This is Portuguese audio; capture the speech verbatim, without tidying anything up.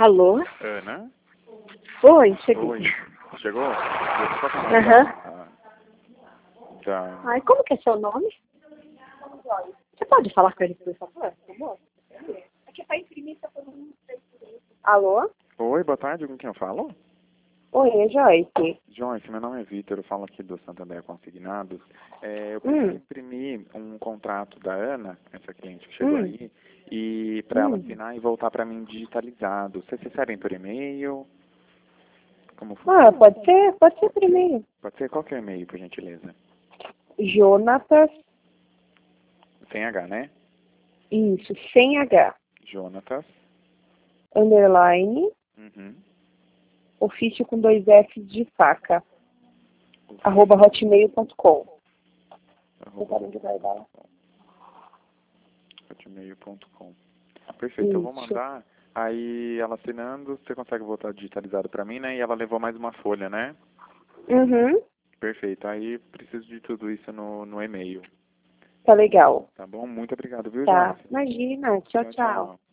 Alô? Ana? Oi, cheguei. Oi. Chegou? Aham. Ah, tá. Ai, como que é seu nome? Você pode falar com ele, por favor? Aqui pra imprimir, tá falando. Alô? Oi, boa tarde, com quem eu falo? Oi, é Joyce. Joyce, meu nome é Vitor, eu falo aqui do Santander Consignados. É, eu preciso Hum. imprimir um contrato da Ana, essa cliente que chegou Hum. aí, e para ela Hum. assinar e voltar para mim digitalizado. Vocês recebem por e-mail? Como Ah, funciona? pode ser, pode ser primeiro. Pode ser qualquer e-mail, por gentileza. Jonatas, Sem H, né? isso, sem H, Jonatas. underline, Uhum. ofício com dois Fs de faca, arroba hotmail ponto com. Arroba hotmail ponto com. Perfeito, eu vou Isso. mandar. Aí ela assinando, você consegue voltar digitalizado para mim, né? E ela levou mais uma folha, né? Uhum, Perfeito, aí preciso de tudo isso no, no e-mail. tá legal. Tá bom? Muito obrigado, viu, Tá, Joyce? imagina, tchau, Tchau, tchau. tchau.